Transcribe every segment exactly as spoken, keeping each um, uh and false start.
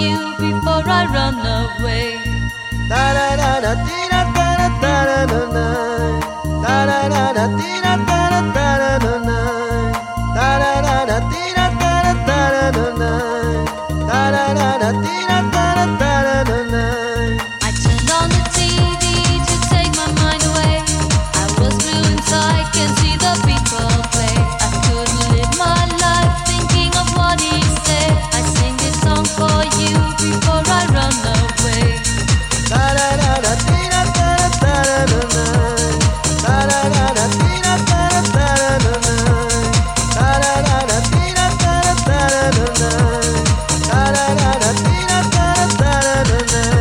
you before I run away. Da da da da da da da da da da. Da da da da da da da da da da. Da da da da da da da da da da. Da da da da da da da da da. I turned on the T V to take my mind away. I was blue inside, can see the people play. I couldn't live my life thinking of what he said. I sing this song for you before I run away. Da da da da da da da da da da. Da da da da da da da da da da. Da da da da da da da da da da. Da da da da da da da da da.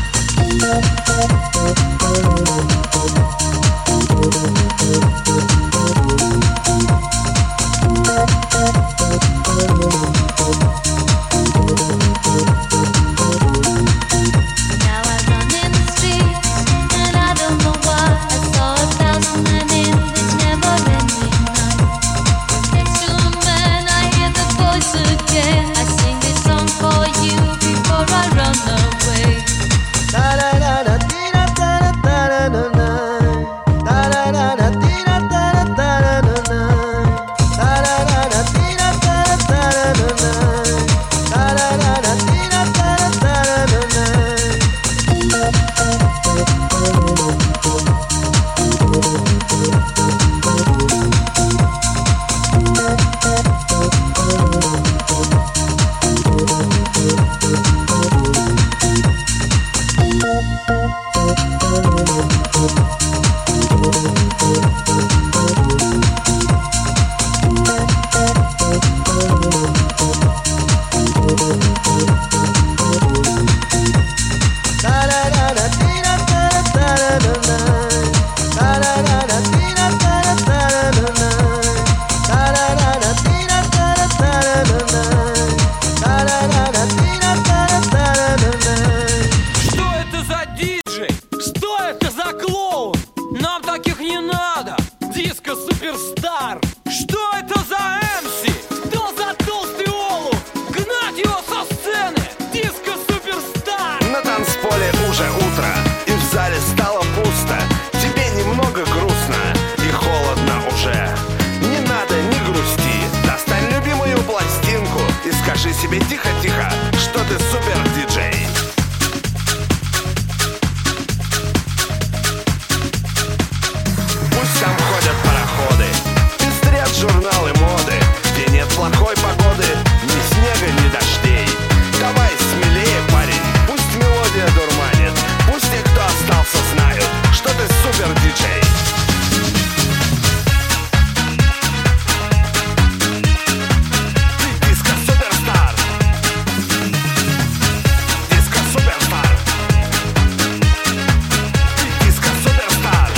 Now I run in the streets and I don't know why. I saw a thousand men in this never-ending night. Next to a man I hear the voice again. I sing this song for you before I run away. Da da da da da da da da da da. Da da da da da da da da da da. Da da da da da da da da da da. Da da da da da da da da da. Что это за диджей? Что это за клоун? Нам таких не надо. Диско Суперстар. Что это за эмси? Кто за толстый олух? Гнать его со сцены. Диско Суперстар. На танцполе уже утро, и в зале стало пусто. Тебе немного грустно и холодно уже. Не надо, не грусти. Достань любимую пластинку и скажи себе тихо-тихо, что ты супер-диджей. Пусть там ходят пароходы, пестрят журналы моды, где нет плохой погоды, ни снега, ни дождей. Давай смелее, парень, пусть мелодия дурманит, пусть те, кто остался, знают, что ты супер-диджей. Ты диско-суперстар. Диско-суперстар. Ты диско-суперстар.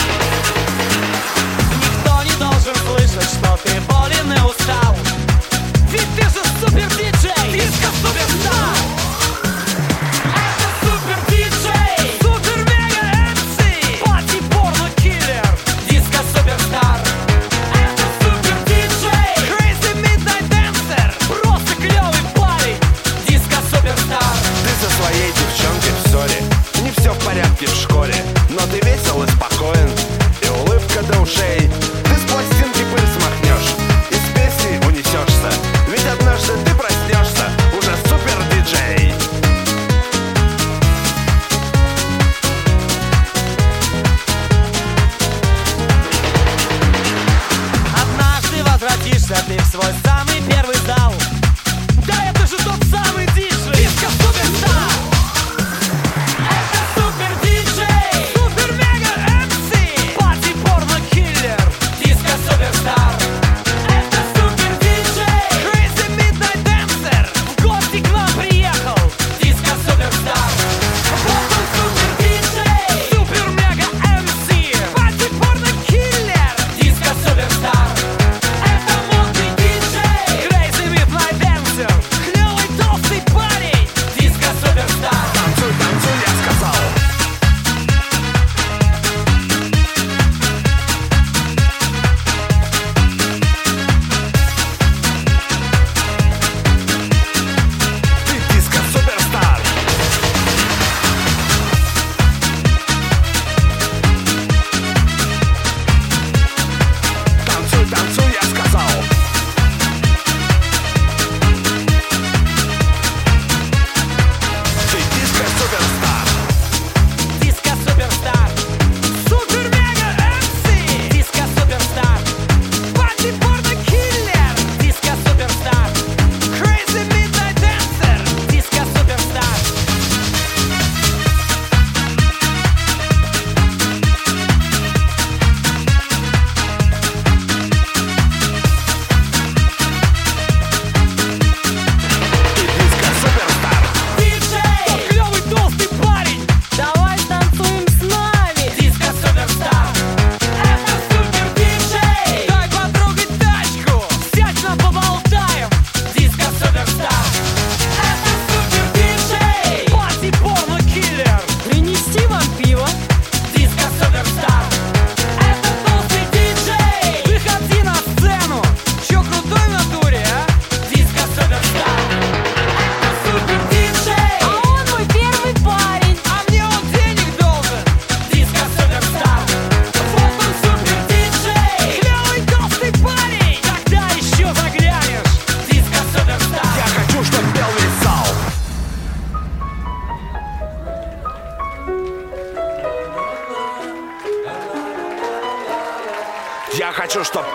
Никто не должен слышать, что ты болен и устал. Ведь ты же супер-диджей. Диско Суперстар. Это супер-диджей. Супер-мега-эмси. Пати-порно-киллер. Диско Суперстар. Это супер-диджей. Crazy Midnight Dancer. Просто клёвый парень. Диско Суперстар. Ты со своей девчонкой в ссоре, не все в порядке в школе, но ты весел и спокоен, и улыбка до ушей. Ты с пластинки пыль смахнешь, из песни унесешься, ведь однажды ты проснешься уже супер-диджей. Однажды возвратишься ты в свой самый первый зал. Да это же тот самый диджей. Диско Суперстар. Это супер-диджей. Супер-мега-эмси. Пати-порно-киллер. Диско Суперстар. Это супер-диджей. Crazy Midnight Dancer. В гости к нам приехал. Диско Суперстар. Вот он супер-диджей. Супер-мега-эмси. Пати-порно-киллер. Диско Суперстар. Это модный диджей.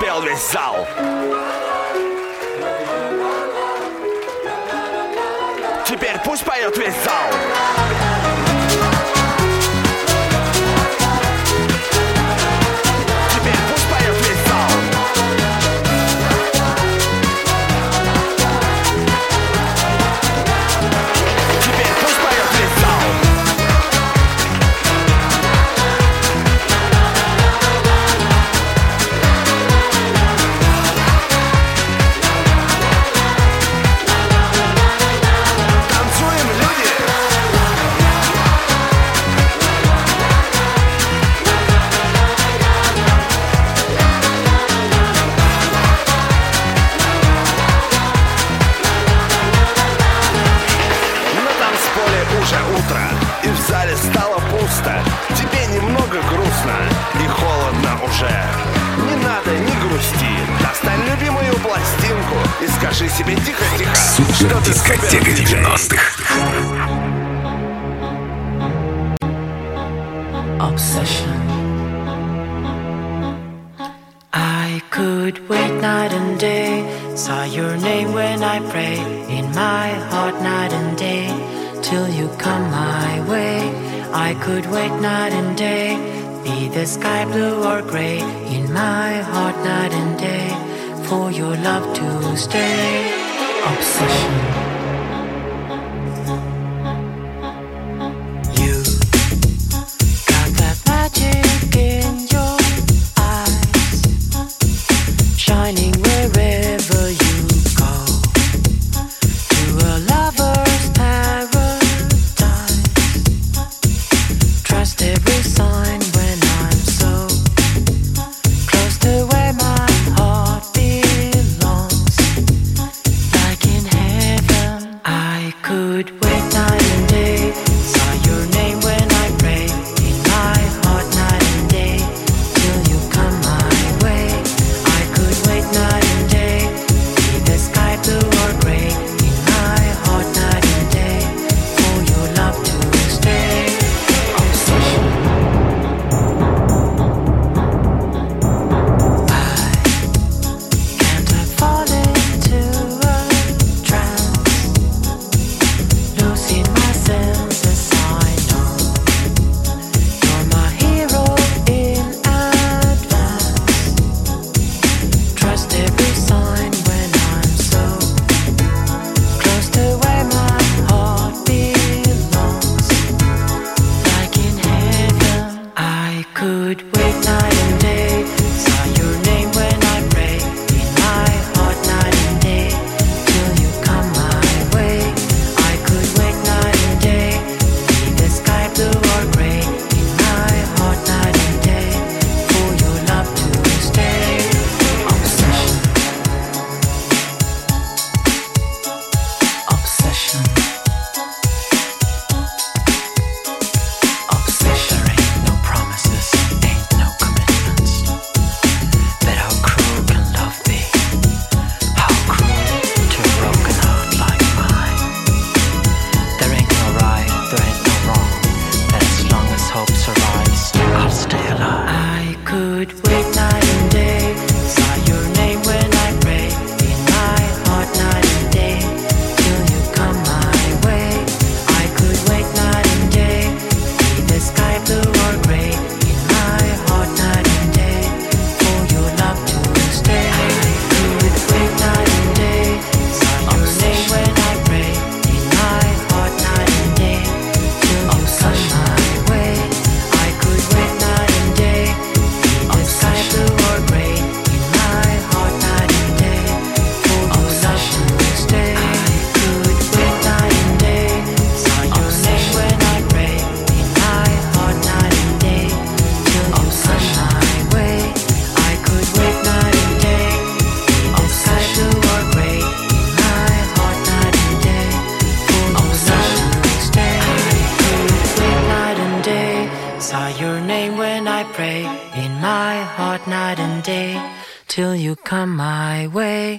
спел весь зал. Теперь пусть поет весь зал. Теперь пусть поет весь зал. Теперь пусть поет весь зал. Танцуем, люди! На танцполе уже утро, и в зале стало пусто. Тебе немного грустно и холодно уже. Не надо, не грусти. Достань любимую пластинку и скажи себе тихо-тихо, что ты Дискотека девяностых. Obsession. I could wait night and day, saw your name when I pray, in my heart night and day, till you come my way. I could wait night and day, be the sky blue or gray, in my heart night and day, for your love to stay. Obsession. You got that magic in your eyes, shining wherever you go, to a lover's paradise. Trust every sign when I'm so close to where my heart belongs, like in heaven. I could wait night and day, saw your name when I pray, in my heart night and day, till you come my way. I could wait night and day, be the sky blue or gray, in my heart night and day, for your love to stay. Obsession. Can't I fall into a trance, losing my senses? I know you're my hero in advance. Trust every sign when I'm so close to where my heart belongs, like in heaven. I could wait night and day, saw your name when I pray, in my heart night and day, till you come my way. I could wait night and day, be the sky blue or gray, in my heart night and day, for your love to stay. Obsession. Obsession. Obsession. There ain't no promises, ain't no commitments. But how cruel can love be? How cruel to a broken heart like mine. There ain't no right, there ain't no wrong, but as long as hope survives, I'll stay alive. I could wait night and day, saw your name when I pray, in my heart night and day, till you come my way. I could wait night and day, be the sky blue or gray, in my heart night and day, for your love to stay. I could wait night and day, saw your name when I pray, in my heart night and day, till you come my way. I could wait night and day, be the sky blue or gray, in my heart night and day, for your love to stay. I could wait night and day, saw your name when I pray, in my heart night and day, till you come my way. I could wait night and day, be the sky blue or gray, in my heart night and day, for your love to stay. I could wait night and day, saw your name when I pray, in my heart night and day, till you come my way.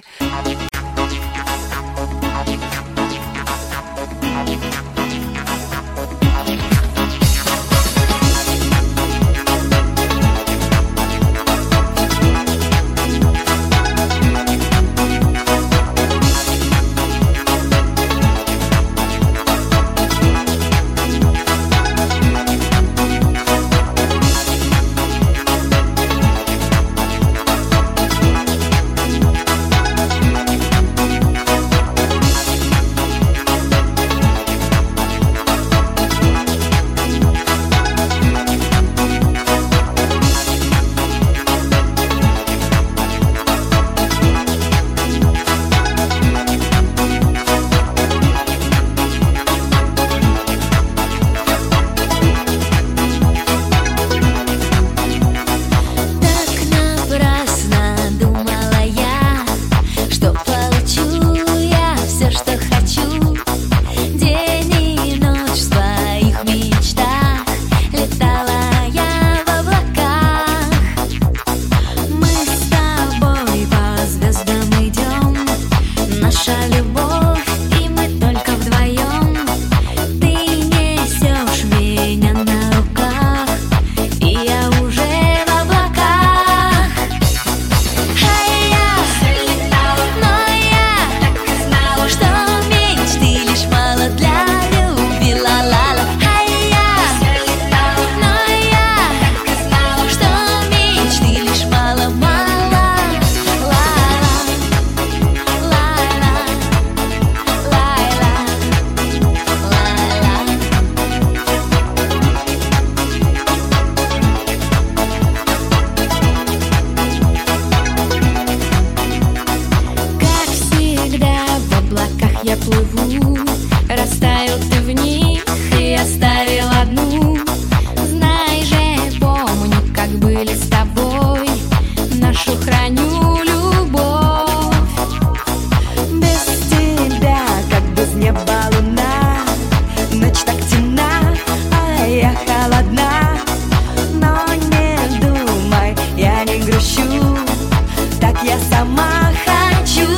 сама хочу.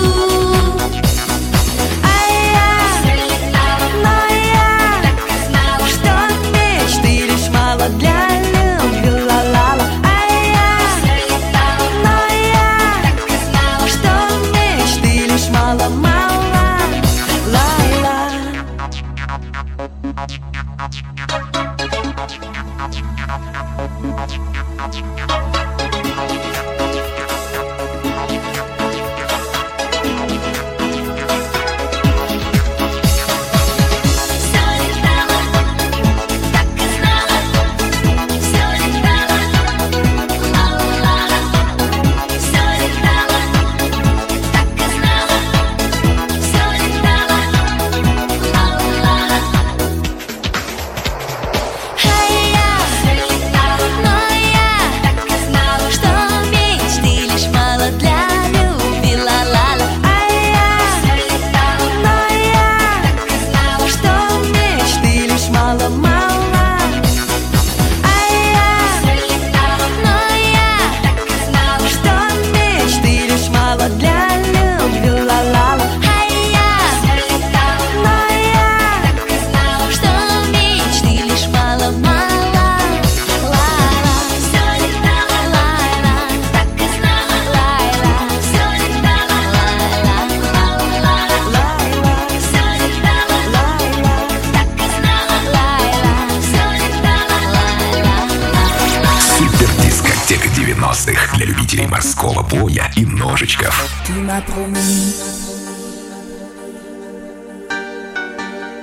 А я, но я, что мечты лишь мало для любви, ла-ла-ла. А я, но я, что мечты лишь мало-мало, ла-ла. девяностых для любителей морского боя и ножичков. Tu m'as promis